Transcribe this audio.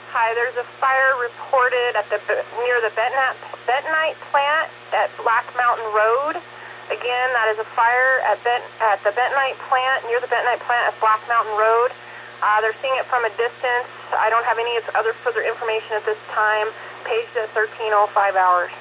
Hi, there's a fire reported at near the bentonite plant at Black Mountain Road. Again, that is a fire at the bentonite plant, near the bentonite plant at Black Mountain Road. They're seeing it from a distance. I don't have any other further information at this time. Paged at 13:05 hours.